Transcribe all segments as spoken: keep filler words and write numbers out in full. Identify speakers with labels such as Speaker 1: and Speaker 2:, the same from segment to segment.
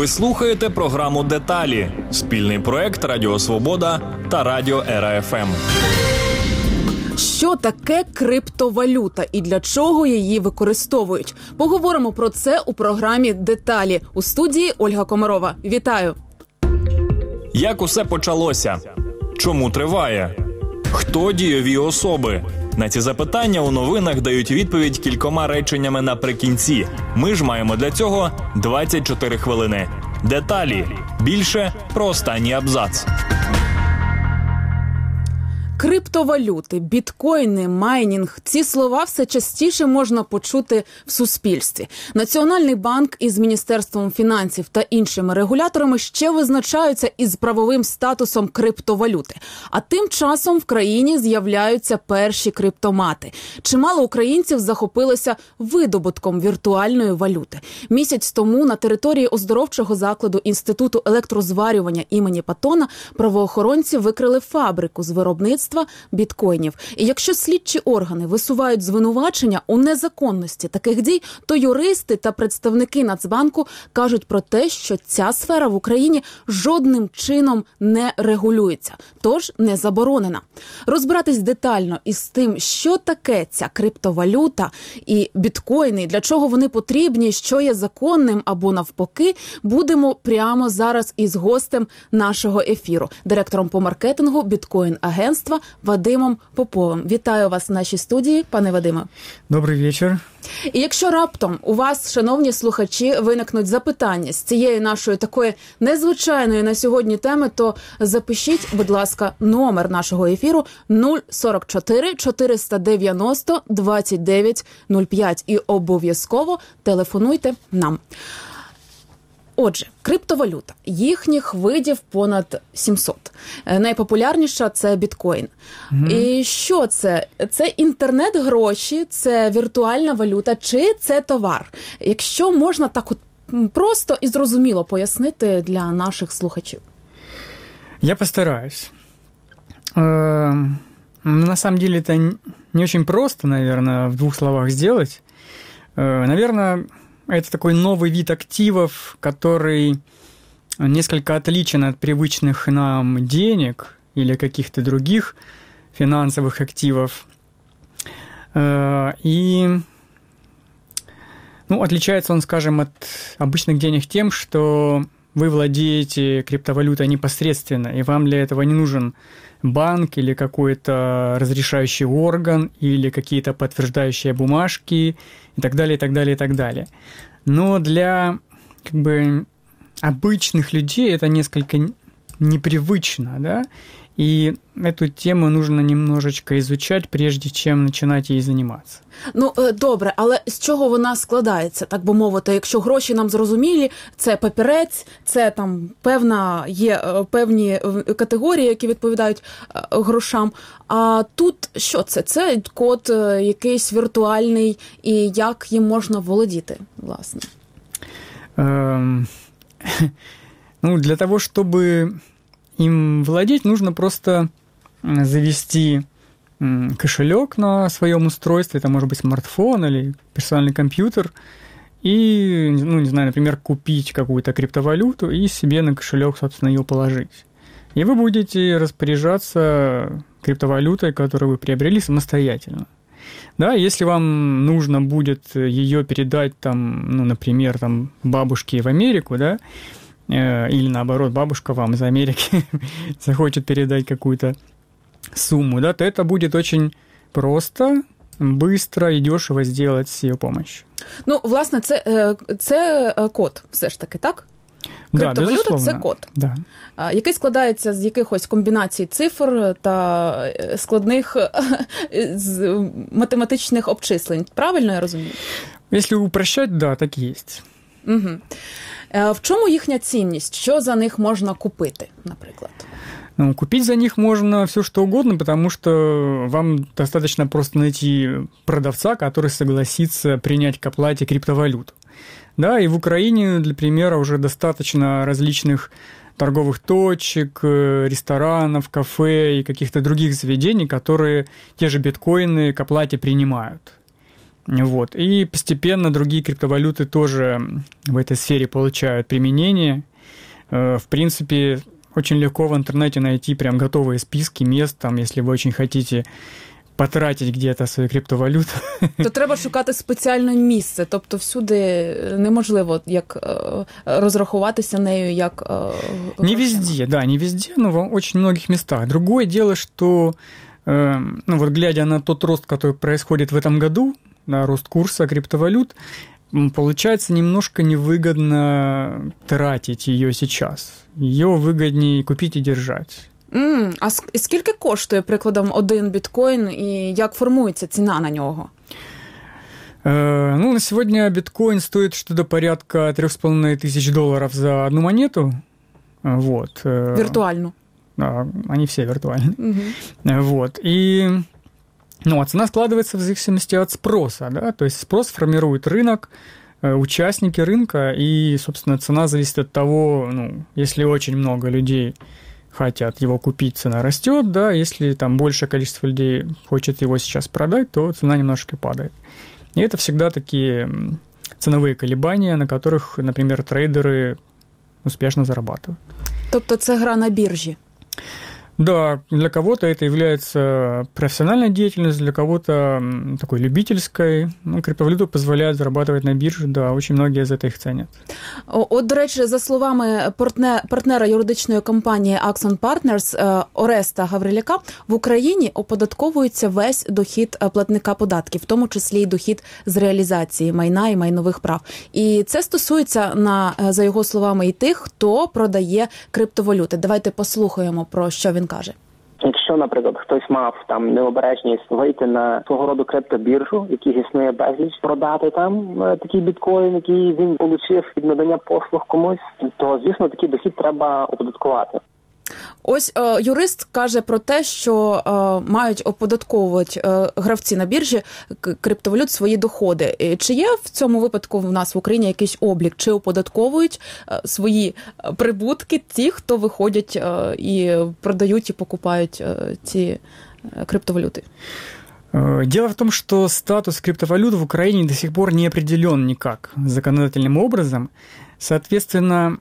Speaker 1: Ви слухаєте програму «Деталі» – спільний проект Радіо Свобода та Радіо Ера еф ем.
Speaker 2: Що таке криптовалюта і для чого її використовують? Поговоримо про це у програмі «Деталі». У студії Ольга Комарова. Вітаю!
Speaker 1: Як усе почалося? Чому триває? Хто дієві особи? На ці запитання у новинах дають відповідь кількома реченнями наприкінці. Ми ж маємо для цього двадцять чотири хвилини. Деталі. Більше про останній абзац.
Speaker 2: Криптовалюти, біткоїни, майнінг – ці слова все частіше можна почути в суспільстві. Національний банк із Міністерством фінансів та іншими регуляторами ще визначаються із правовим статусом криптовалюти. А тим часом в країні з'являються перші криптомати. Чимало українців захопилося видобутком віртуальної валюти. Місяць тому на території оздоровчого закладу Інституту електрозварювання імені Патона правоохоронці викрили фабрику з виробництва біткоїнів. І якщо слідчі органи висувають звинувачення у незаконності таких дій, то юристи та представники Нацбанку кажуть про те, що ця сфера в Україні жодним чином не регулюється, тож не заборонена. Розбиратись детально із тим, що таке ця криптовалюта і біткоїни, для чого вони потрібні, що є законним або навпаки, будемо прямо зараз із гостем нашого ефіру, директором по маркетингу біткоін-агентства Вадимом Поповим. Вітаю вас в нашій студії, пане Вадиме.
Speaker 3: Добрий вечір.
Speaker 2: І якщо раптом у вас, шановні слухачі, виникнуть запитання з цієї нашої такої незвичайної на сьогодні теми, то запишіть, будь ласка, номер нашого ефіру нуль сорок чотири чотириста дев'яносто двадцять дев'ять нуль п'ять і обов'язково телефонуйте нам. Отже, криптовалюта. Їхніх видів понад сімсот. Найпопулярніша – це біткоін. Mm-hmm. І що це? Це інтернет-гроші, це віртуальна валюта, чи це товар? Якщо можна так от просто і зрозуміло пояснити для наших слухачів.
Speaker 3: Я постараюсь. На самом деле это не очень просто, наверное, в двух словах сделать. Наверное, это такой новый вид активов, который несколько отличен от привычных нам денег или каких-то других финансовых активов. И ну, отличается он, скажем, от обычных денег тем, что вы владеете криптовалютой непосредственно, и вам для этого не нужен банк или какой-то разрешающий орган, или какие-то подтверждающие бумажки, и так далее, и так далее, и так далее. Но для как бы обычных людей это несколько непривычно, да, и эту тему нужно немножечко изучать, прежде чем начинать їй займатися.
Speaker 2: Ну, добре, але з чого вона складається, так би мовити? Якщо гроші нам зрозумілі, це папірець, це там певна, є певні категорії, які відповідають грошам. А тут що це? Це код якийсь віртуальний, і як їм можна володіти, власне?
Speaker 3: Ем, ну, для того, чтобы им владеть, нужно просто завести кошелек на своем устройстве, это может быть смартфон или персональный компьютер, и, ну, не знаю, например, купить какую-то криптовалюту и себе на кошелек, собственно, ее положить. И вы будете распоряжаться криптовалютой, которую вы приобрели самостоятельно. Да, если вам нужно будет ее передать, там, ну, например, там, бабушке в Америку, да, или наоборот, бабушка вам из Америки захочет передать какую-то сумму, да, то это будет очень просто, быстро і дешево сделать з її помощью.
Speaker 2: Ну, власне, це, це код все ж таки, так? Криптовалюта да, – це код,
Speaker 3: да.
Speaker 2: який складається з якихось комбінацій цифр та складних математичних обчислень. Правильно я розумію?
Speaker 3: Якщо упрощать, да, так і є.
Speaker 2: Угу. В чому їхня цінність? Що за них можна купити, наприклад?
Speaker 3: Ну, купить за них можно все что угодно, потому что вам достаточно просто найти продавца, который согласится принять к оплате криптовалюту. Да, и в Украине, для примера, уже достаточно различных торговых точек, ресторанов, кафе и каких-то других заведений, которые те же биткоины к оплате принимают. Вот. И постепенно другие криптовалюты тоже в этой сфере получают применение. В принципе, очень легко в интернете найти прям готовые списки мест, там, если вы очень хотите потратити где-то свою криптовалюту.
Speaker 2: То треба шукати спеціальне місце, тобто всюди неможливо як розрахуватися нею, як
Speaker 3: не везде, да, не везде, но в очень многих местах. Другое дело, что ну вот глядя на тот рост, который происходит в этом году, на рост курса криптовалют, получается немножко невыгодно тратить ее сейчас. Ее выгоднее купить и держать.
Speaker 2: Mm, а скільки коштує, прикладом, один біткоін і як формується ціна на нього?
Speaker 3: Э, ну, на сегодня биткоин стоит что-то порядка трех с половиной тысяч долларов за одну монету. Вот.
Speaker 2: Виртуальну.
Speaker 3: Да, они все виртуальные.
Speaker 2: Mm-hmm.
Speaker 3: Вот. И ну, а цена складывается в зависимости от спроса, да, то есть спрос формирует рынок, участники рынка, и, собственно, цена зависит от того, ну, если очень много людей хотят его купить, цена растет, да, если там большее количество людей хочет его сейчас продать, то цена немножко падает. И это всегда такие ценовые колебания, на которых, например, трейдеры успешно зарабатывают.
Speaker 2: Тобто це гра на біржі?
Speaker 3: Да, для кого-то это является профессиональной деятельностью, для кого-то такой любительской. Ну, криптовалюта позволяет зарабатывать на бирже, да, очень многие за это их ценят.
Speaker 2: От, до речі, за словами партнера юридичної компанії Axon Partners Ореста Гавриляка, в Україні оподатковується весь дохід платника податків, в тому числі й дохід з реалізації майна і майнових прав. І це стосується, на, за його словами, і тих, хто продає криптовалюти. Давайте послухаємо, про що він каже.
Speaker 4: Якщо, наприклад, хтось мав там необережність вийти на свого роду криптобіржу, яких існує безліч, продати там такий біткоін, який він отримав від надання послуг комусь, то, звісно, такий дохід треба оподаткувати.
Speaker 2: Ось е, юрист каже про те, що е, мають оподатковувати е, гравці на біржі криптовалют свої доходи. Чи є в цьому випадку в нас в Україні якийсь облік? Чи оподатковують е, свої прибутки ті, хто виходять е, і продають і покупають е, ці е, криптовалюти?
Speaker 3: Дело в том, что статус криптовалют в Украине до сих пор не определен никак законодательным образом. Соответственно,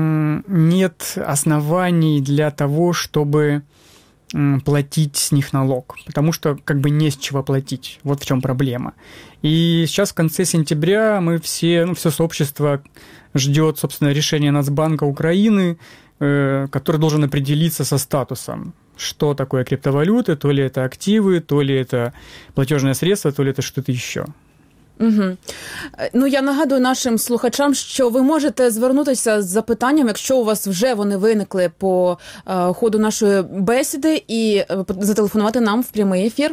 Speaker 3: нет оснований для того, чтобы платить с них налог, потому что как бы не с чего платить. Вот в чем проблема. И сейчас в конце сентября мы все, ну, все сообщество ждет, собственно, решения Нацбанка Украины, который должен определиться со статусом. Что такое криптовалюты, то ли это активы, то ли это платежное средство, то ли это что-то еще.
Speaker 2: Угу. Ну, я нагадую нашим слухачам, що ви можете звернутися з запитанням, якщо у вас вже вони виникли по е, ходу нашої бесіди, і е, зателефонувати нам в прямий ефір.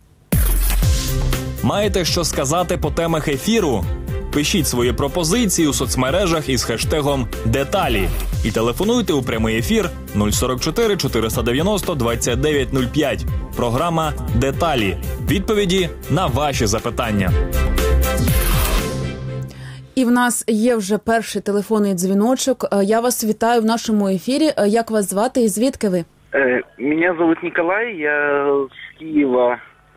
Speaker 1: Маєте що сказати по темах ефіру? Пишіть свої пропозиції у соцмережах із хештегом «Деталі» і телефонуйте у прямий ефір нуль сорок чотири чотириста дев'яносто двадцять дев'ять нуль п'ять. Програма «Деталі». Відповіді на ваші запитання.
Speaker 2: І в нас є вже перший телефонний дзвіночок. Я вас вітаю в нашому ефірі. Як вас звати і звідки ви?
Speaker 5: Мене звуть Ніколай, я з Києва.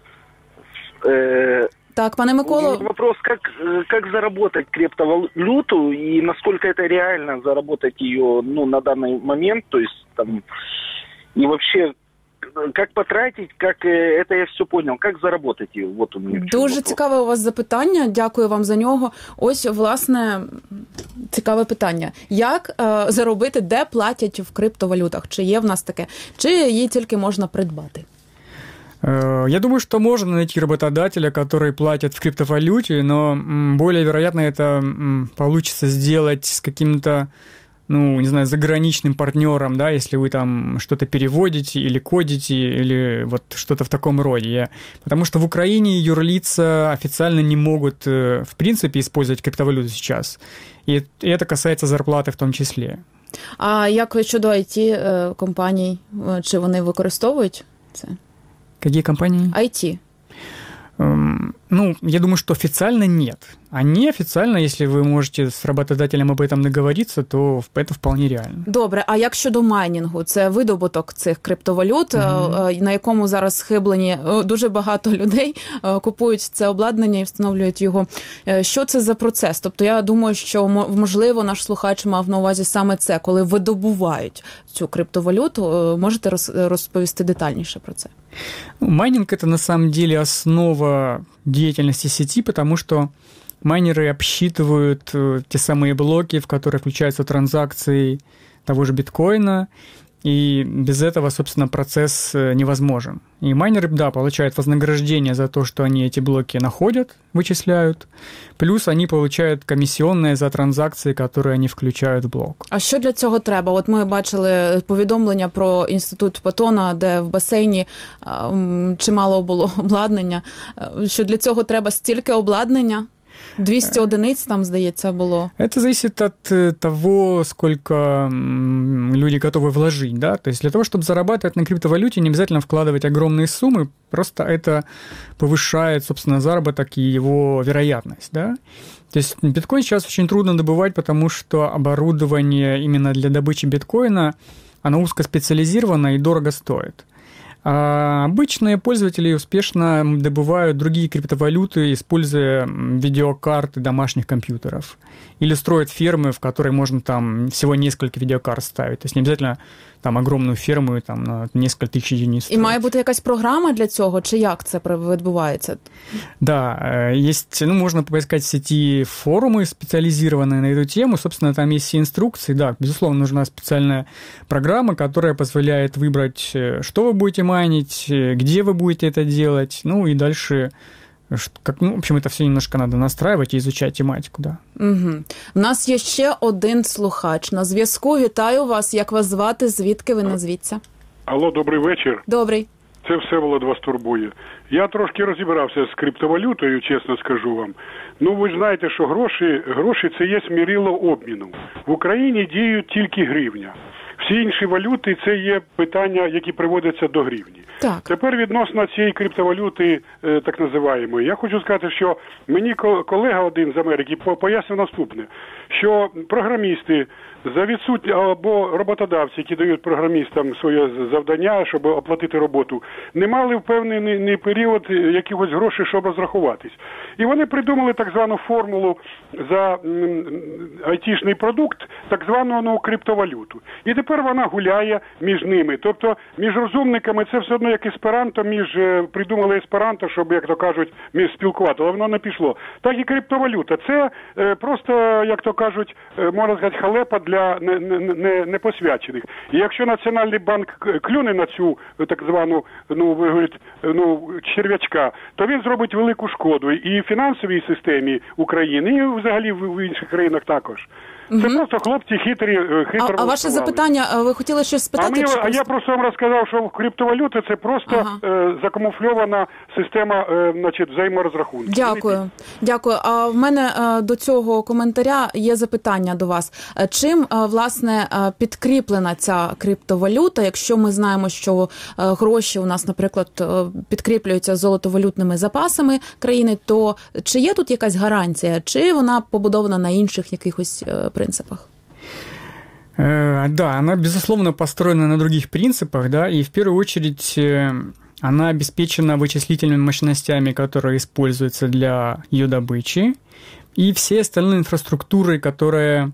Speaker 2: Так, пане Миколо.
Speaker 5: Вопрос, как, как заработать криптовалюту и насколько это реально заработать ее, ну, на данный момент, то есть там, и вообще, как потратить, как, это я все понял, как заработать ее, вот у меня.
Speaker 2: Дуже цікаве у вас запитання, дякую вам за нього. Ось, власне, цікаве питання. Як е, заробити, де платять в криптовалютах? Чи є в нас таке? Чи її тільки можна придбати?
Speaker 3: Я думаю, что можно найти работодателя, который платит в криптовалюте, но более вероятно это получится сделать с каким-то, ну, не знаю, заграничным партнером, да, если вы там что-то переводите или кодите, или вот что-то в таком роде. Потому что в Украине юрлица официально не могут, в принципе, использовать криптовалюту сейчас. И это касается зарплаты в том числе.
Speaker 2: А як щодо ай ті-компаній, чи вони використовують це?
Speaker 3: Какие компании?
Speaker 2: ай ти.
Speaker 3: Um, ну, я думаю, что официально нет. Они официально, если вы можете с работодателем об этом договориться, то это вполне реально.
Speaker 2: Добре, а як щодо майнінгу? Це видобуток цих криптовалют, mm-hmm. на якому зараз схиблені дуже багато людей, купують це обладнання і встановлюють його. Що це за процес? Тобто я думаю, що, можливо, наш слухач мав на увазі саме це, коли видобувають цю криптовалюту. Можете розповісти детальніше про це?
Speaker 3: Майнинг – это на самом деле основа деятельности сети, потому что майнеры обсчитывают те самые блоки, в которые включаются транзакции того же биткоина, и без этого, собственно, процесс невозможен. И майнеры, да, получают вознаграждение за то, что они эти блоки находят, вычисляют, плюс они получают комиссионные за транзакции, которые они включают в блок.
Speaker 2: А що для цього треба? От ми бачили повідомлення про інститут Патона, де в басейні чимало було обладнання. Що для цього треба стільки обладнання? двісті одиниць там, здається, было.
Speaker 3: Это зависит от того, сколько люди готовы вложить, да, то есть для того, чтобы зарабатывать на криптовалюте, не обязательно вкладывать огромные суммы, просто это повышает, собственно, заработок и его вероятность, да. То есть биткоин сейчас очень трудно добывать, потому что оборудование именно для добычи биткоина, оно узкоспециализировано и дорого стоит. А обычные пользователи успешно добывают другие криптовалюты, используя видеокарты домашних компьютеров. Или строят фермы, в которые можно там всего несколько видеокарт ставить. То есть не обязательно там огромную ферму там, на несколько тисяч единиц.
Speaker 2: І має бути якась програма для цього, чи як це відбувається?
Speaker 3: Да, есть, ну, можно поискать в сети форумы, специализированные на эту тему. Собственно, там есть все инструкции. Да, безусловно, нужна специальная программа, которая позволяет выбрать, что вы будете майнить, где вы будете это делать, ну и дальше... Как, ну, в общем, это все немножко надо настраивать и изучать тематику, да.
Speaker 2: Угу. У нас є ще один слухач на зв'язку. Вітаю вас. Як вас звати? Звідки ви назвіться?
Speaker 6: Алло, добрий вечір.
Speaker 2: Добрий.
Speaker 6: Це Всеволод вас турбує. Я трошки розібрався з криптовалютою, чесно скажу вам. Ну, ви ж знаєте, що гроші, гроші це є мірило обміну. В Україні діють тільки гривня. Всі інші валюти – це є питання, які приводяться до гривні.
Speaker 2: Так.
Speaker 6: Тепер відносно цієї криптовалюти, так називаємої, я хочу сказати, що мені колега один з Америки пояснив наступне, що програмісти за відсутні або роботодавці, які дають програмістам своє завдання, щоб оплатити роботу, не мали в певний період якихось грошей, щоб розрахуватись. І вони придумали так звану формулу за айтішний продукт, так звану ну, криптовалюту. І тепер вона гуляє між ними. Тобто між розумниками це все одно як есперанто, між придумали есперанто, щоб, як то кажуть, між спілкувати, але воно не пішло. Так і криптовалюта. Це е, просто, як то кажуть, е, можна сказати, халепа для непосвячених. І якщо Національний банк клюне на цю так звану, ну, ви говорите, ну, черв'ячка, то він зробить велику шкоду і фінансовій системі України, і взагалі в інших країнах також. Це угу. просто хлопці хитрі, хитро.
Speaker 2: А, а ваше запитання, ви хотіли щось спитати?
Speaker 6: А, мені,
Speaker 2: чи
Speaker 6: а я просто вам розказав, що криптовалюта – це просто ага. е, закамуфльована система е, значить, взаєморозрахунків.
Speaker 2: Дякую. Дякую. А в мене е, до цього коментаря є запитання до вас. Чим, е, власне, е, підкріплена ця криптовалюта, якщо ми знаємо, що е, гроші у нас, наприклад, е, підкріплюються золотовалютними запасами країни, то чи є тут якась гарантія, чи вона побудована на інших якихось е, принципах?
Speaker 3: Да, она, безусловно, построена на других принципах, да, и в первую очередь она обеспечена вычислительными мощностями, которые используются для ее добычи, и всей остальной инфраструктурой, которая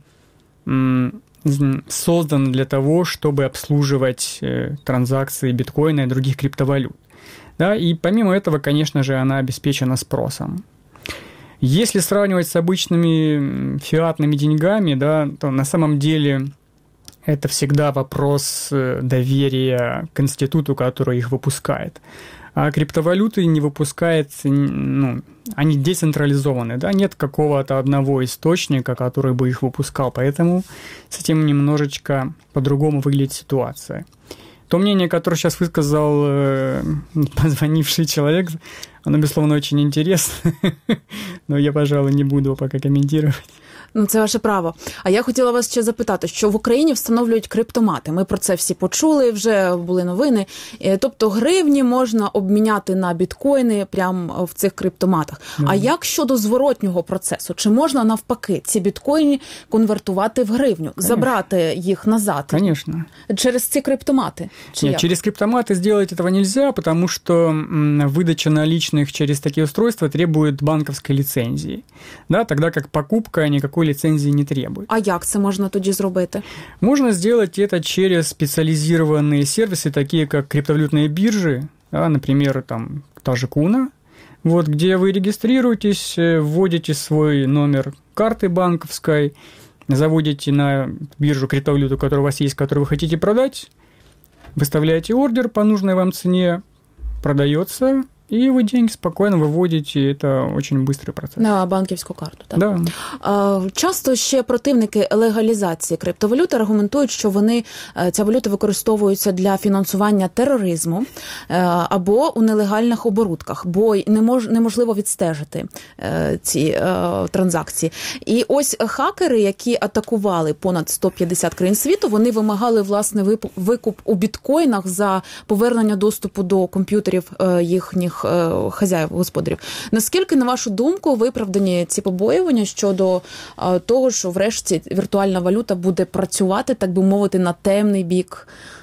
Speaker 3: создана для того, чтобы обслуживать транзакции биткоина и других криптовалют. Да, и помимо этого, конечно же, она обеспечена спросом. Если сравнивать с обычными фиатными деньгами, да, то на самом деле это всегда вопрос доверия к институту, который их выпускает. А криптовалюты не выпускают, ну, они децентрализованы, да, нет какого-то одного источника, который бы их выпускал, поэтому с этим немножечко по-другому выглядит ситуация. То мнение, которое сейчас высказал э, позвонивший человек, оно, безусловно, очень интересно, но я, пожалуй, не буду его пока комментировать.
Speaker 2: Ну, це ваше право. А я хотіла вас ще запитати, що в Україні встановлюють криптомати. Ми про це всі почули, вже були новини. Тобто гривні можна обміняти на біткоїни прямо в цих криптоматах. Mm. А як щодо зворотнього процесу? Чи можна навпаки ці біткоїни конвертувати в гривню, Конечно. забрати їх назад?
Speaker 3: Конечно.
Speaker 2: Через ці криптомати? Чи
Speaker 3: Нет,
Speaker 2: як?
Speaker 3: через криптоматы сделать этого нельзя, потому что выдача наличных через такие устройства требует банковской лицензии. Да, тогда как покупка никакой лицензии не требует.
Speaker 2: А як це можна тоді зробити?
Speaker 3: Можно сделать это через специализированные сервисы, такие как криптовалютные биржи, да, например, там та же Куна, вот, где вы регистрируетесь, вводите свой номер карты банковской, заводите на биржу криптовалюту, которая у вас есть, которую вы хотите продать, выставляете ордер по нужной вам цене, продается, и вы деньги спокойно виводите, это очень быстрый процес.
Speaker 2: На банківську карту, так?
Speaker 3: Да.
Speaker 2: Часто ще противники легалізації криптовалюти аргументують, що вони, ця валюта використовується для фінансування тероризму або у нелегальних оборудках, бо не мож, неможливо відстежити ці транзакції. І ось хакери, які атакували понад сто п'ятдесят країн світу, вони вимагали, власне, викуп у біткоїнах за повернення доступу до комп'ютерів їхніх хазяїв, господарів. Наскільки, на вашу думку, виправдані ці побоювання щодо того, що врешті віртуальна валюта буде працювати, так би мовити, на темний бік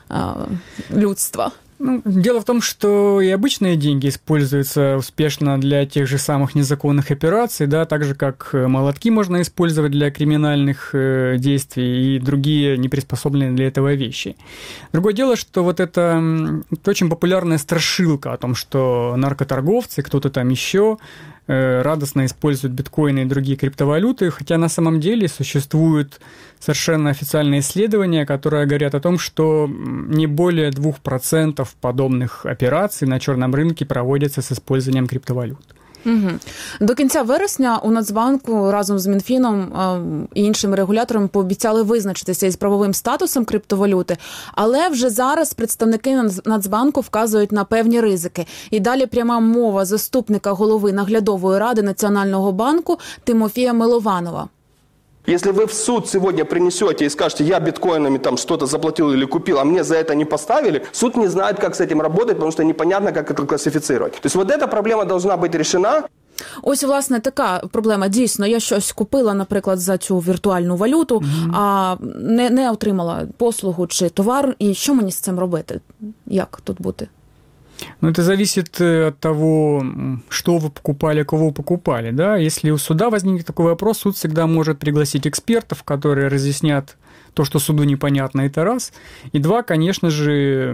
Speaker 2: людства?
Speaker 3: Ну, дело в том, что и обычные деньги используются успешно для тех же самых незаконных операций, да, так же, как молотки можно использовать для криминальных э, действий и другие неприспособленные для этого вещи. Другое дело, что вот это, это очень популярная страшилка о том, что наркоторговцы, кто-то там еще э, радостно используют биткоины и другие криптовалюты, хотя на самом деле существуют совершенно официальные исследования, которые говорят о том, что не более двух процентов подобных операций на черном рынке проводятся с использованием криптовалют.
Speaker 2: Угу. До кінця вересня у Нацбанку разом з Мінфіном і іншими регуляторами пообіцяли визначитися із правовим статусом криптовалюти, але вже зараз представники Нацбанку вказують на певні ризики. І далі пряма мова заступника голови наглядової ради Національного банку Тимофія Милованова.
Speaker 7: Если вы в суд сегодня принесете и скажете, я биткоинами там что-то заплатил или купил, а мне за это не поставили, суд не знает, как с этим работать, потому что непонятно, как это классифицировать. То есть вот эта проблема должна быть решена.
Speaker 2: Ось, власне, така проблема. Дійсно, я щось купила, наприклад, за цю віртуальну валюту, mm-hmm. а не, не отримала послугу чи товар. І що мені з цим робити? Як тут бути?
Speaker 3: Ну, это зависит от того, что вы покупали, кого вы покупали, да. Если у суда возникнет такой вопрос, суд всегда может пригласить экспертов, которые разъяснят то, что суду непонятно, это раз. И два, конечно же,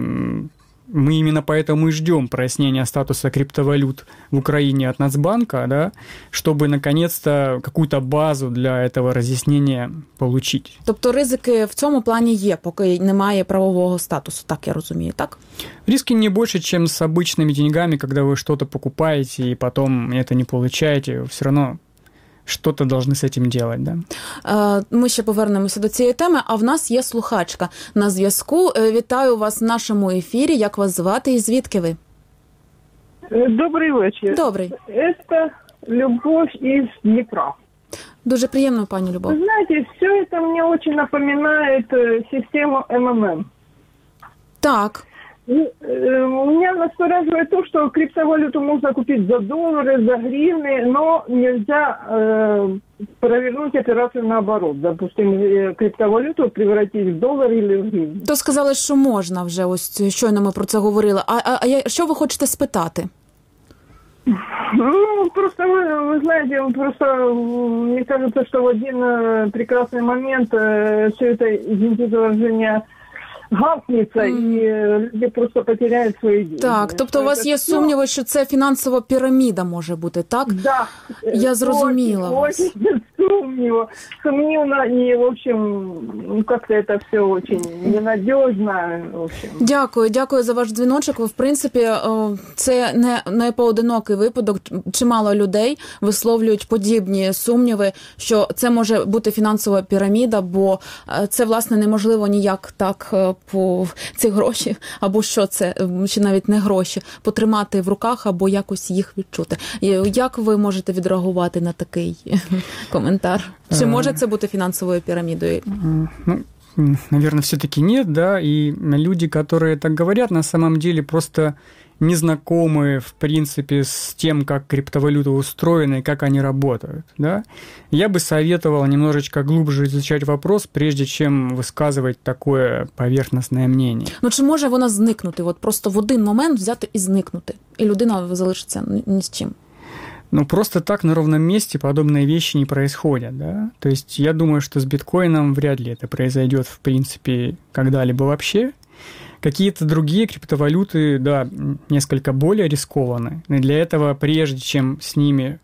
Speaker 3: мы именно поэтому и ждем прояснения статуса криптовалют в Украине от Нацбанка, да, чтобы наконец-то какую-то базу для этого разъяснения получить.
Speaker 2: Тобто ризики в цьому плані є, поки немає правового статусу, так я розумію, так?
Speaker 3: Риски не больше, чем с обычными деньгами, когда вы что-то покупаете и потом это не получаете, все равно що-то должны з цим робити, да?
Speaker 2: Ми ще повернемося до цієї теми, а в нас є слухачка на зв'язку. Вітаю вас в нашому ефірі. Як вас звати і звідки ви?
Speaker 8: Добрий вечір.
Speaker 2: Добрий.
Speaker 8: Це Любов із Дніпра.
Speaker 2: Дуже приємно, пані Любов.
Speaker 8: Вы знаете, все это мне очень напоминает систему эм эм эм.
Speaker 2: Так.
Speaker 8: И, э, меня настораживает то, что криптовалюту можно купить за доллары, за гривны, но нельзя э, провернуть операцию наоборот. Допустим, криптовалюту превратить в доллар или в гривну.
Speaker 2: То сказали, що можна вже, ось щойно ми про це говорили. А, а, а що ви хочете спитати?
Speaker 8: Ну, просто вы, вы знаете, просто мне кажется, что в один прекрасный момент все это, извините за выражение, гавкнеться, mm. і люди просто потеряють свої дії.
Speaker 2: Так, тобто у вас є сумніви, що це фінансова піраміда може бути, так?
Speaker 8: Да.
Speaker 2: Я зрозуміла вас.
Speaker 8: Очень сумніво. Сумнівно, і, в общем, как-то это все очень ненадежно. В общем.
Speaker 2: Дякую, дякую за ваш дзвіночок. В принципі, це не, не поодинокий випадок. Чимало людей висловлюють подібні сумніви, що це може бути фінансова піраміда, бо це, власне, неможливо ніяк так по ці гроші, або що це, чи навіть не гроші, потримати в руках, або якось їх відчути. Як ви можете відреагувати на такий коментар? коментар? Чи може це бути фінансовою пірамідою?
Speaker 3: Ну, наверное, все-таки нет, да, и люди, которые так говорят, на самом деле просто не знакомы, в принципе, с тем, как криптовалюты устроены и как они работают, да. Я бы советовал немножечко глубже изучать вопрос, прежде чем высказывать такое поверхностное мнение.
Speaker 2: Ну, чи може вона зникнути? От просто в один момент взяти і зникнути, і людина залишиться ні з чим?
Speaker 3: Ну, просто так на ровном месте подобные вещи не происходят, да. То есть я думаю, что с биткоином вряд ли это произойдет, в принципе, когда-либо вообще. Какие-то другие криптовалюты, да, несколько более рискованны. И для этого, прежде чем с ними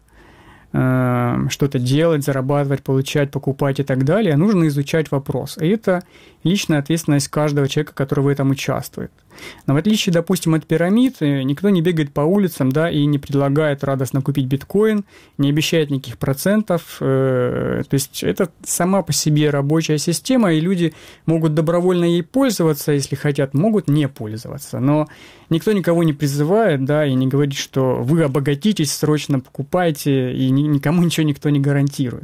Speaker 3: э, что-то делать, зарабатывать, получать, покупать и так далее, нужно изучать вопрос. И это личная ответственность каждого человека, который в этом участвует. Но в отличие, допустим, от пирамид, никто не бегает по улицам, да, и не предлагает радостно купить биткоин, не обещает никаких процентов. Э, то есть это сама по себе рабочая система, и люди могут добровольно ей пользоваться, если хотят, могут не пользоваться. Но никто никого не призывает, да, и не говорит, что вы обогатитесь, срочно покупайте, и никому ничего никто не гарантирует.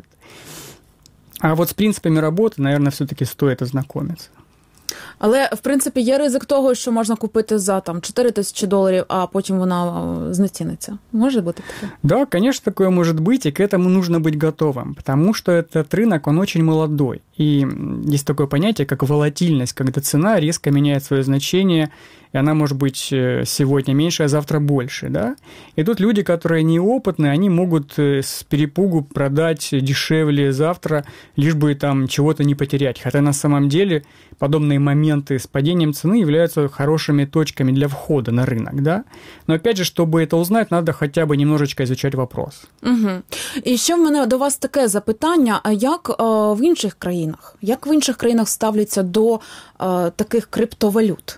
Speaker 3: А вот с принципами работы, наверное, все-таки стоит ознакомиться.
Speaker 2: Але, в принципі, є ризик того, що можна купити за там чотири тисячі доларів, а потім вона знеціниться. Може бути таке?
Speaker 3: Да, конечно, такое может быть, и к этому нужно быть готовым, потому что этот рынок, он очень молодой. И есть такое понятие, как волатильность, когда цена резко меняет свое значение, и она может быть сегодня меньше, а завтра больше, да? И тут люди, которые неопытные, они могут с перепугу продать дешевле завтра, лишь бы там чего-то не потерять. Хотя на самом деле подобные моменты с падением цены являются хорошими точками для входа на рынок, да? Но опять же, чтобы это узнать, надо хотя бы немножечко изучать вопрос.
Speaker 2: Угу. І ще в мене до вас таке запитання, а як е, в інших країнах? Як в інших країнах ставляться до е, таких криптовалют?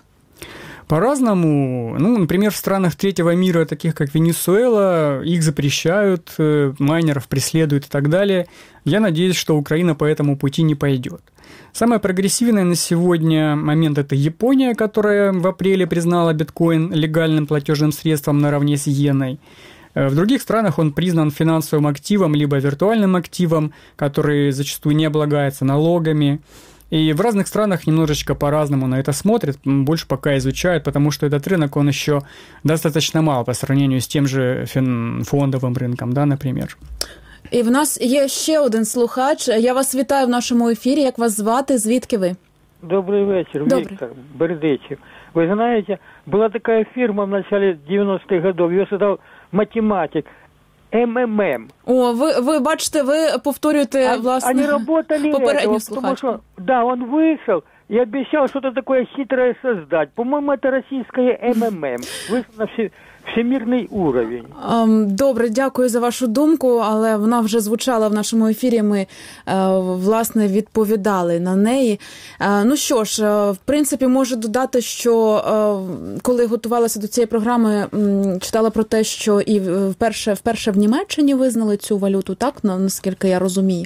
Speaker 3: По-разному. Ну, например, в странах третьего мира, таких как Венесуэла, их запрещают, майнеров преследуют и так далее. Я надеюсь, что Украина по этому пути не пойдет. Самый прогрессивный на сегодня момент – это Япония, которая в апреле признала биткоин легальным платежным средством наравне с иеной. В других странах он признан финансовым активом либо виртуальным активом, который зачастую не облагается налогами. И в разных странах немножечко по-разному на это смотрят, больше пока изучают, потому что этот рынок, он еще достаточно мал по сравнению с тем же фондовым рынком, да, например.
Speaker 2: І в нас є ще один слухач. Я вас вітаю в нашому ефірі. Як вас звати? Звідки ви?
Speaker 9: Добрый вечер,
Speaker 2: Добрый.
Speaker 9: Виктор Бердичев. Вы знаете, была такая фирма в начале девяностых годов, ее создал математик эм эм эм.
Speaker 2: О, ви, ви бачите, ви повторюєте,
Speaker 9: А,
Speaker 2: власне,
Speaker 9: они работали
Speaker 2: попередню
Speaker 9: этого, потому
Speaker 2: слухачку.
Speaker 9: что, да, он вышел и обещал что-то такое хитрое создать. По-моему, это российское эм эм эм. Вышел на все, всемирный уровень.
Speaker 2: Добре, дякую за вашу думку, але вона вже звучала в нашому ефірі, ми, власне, відповідали на неї. Ну що ж, в принципі, можу додати, що коли готувалася до цієї програми, читала про те, що і вперше, вперше в Німеччині визнали цю валюту, так, наскільки я розумію,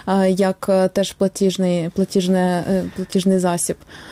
Speaker 2: як теж платіжний, платіжний, платіжний засіб.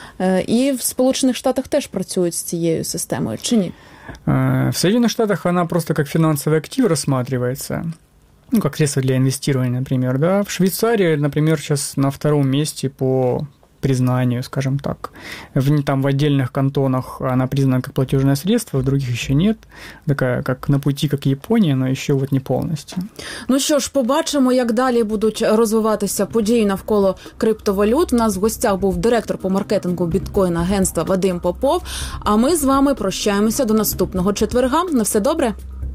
Speaker 2: І в Сполучених Штатах теж працюють з цією системою, чи ні?
Speaker 3: В Соединенных Штатах она просто как финансовый актив рассматривается, ну, как средство для инвестирования, например, да. В Швейцарии, например, сейчас на втором месте по признанию, скажем так. В, там в отдельных кантонах она признана как платежное средство, в других еще нет. Такая, как на пути, как Япония, но еще вот не повністю.
Speaker 2: Ну що ж, побачимо, як далі будуть розвиватися події навколо криптовалют. У нас в гостях був директор по маркетингу біткоін-агентства Вадим Попов. А ми з вами прощаємося до наступного четверга. На все добре?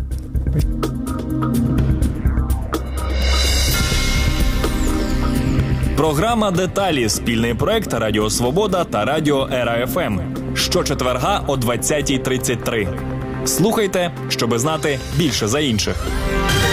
Speaker 1: Програма «Деталі» – спільний проект Радіо Свобода та Радіо Ера-ФМ. Щочетверга о двадцятій тридцять три. Слухайте, щоби знати більше за інших.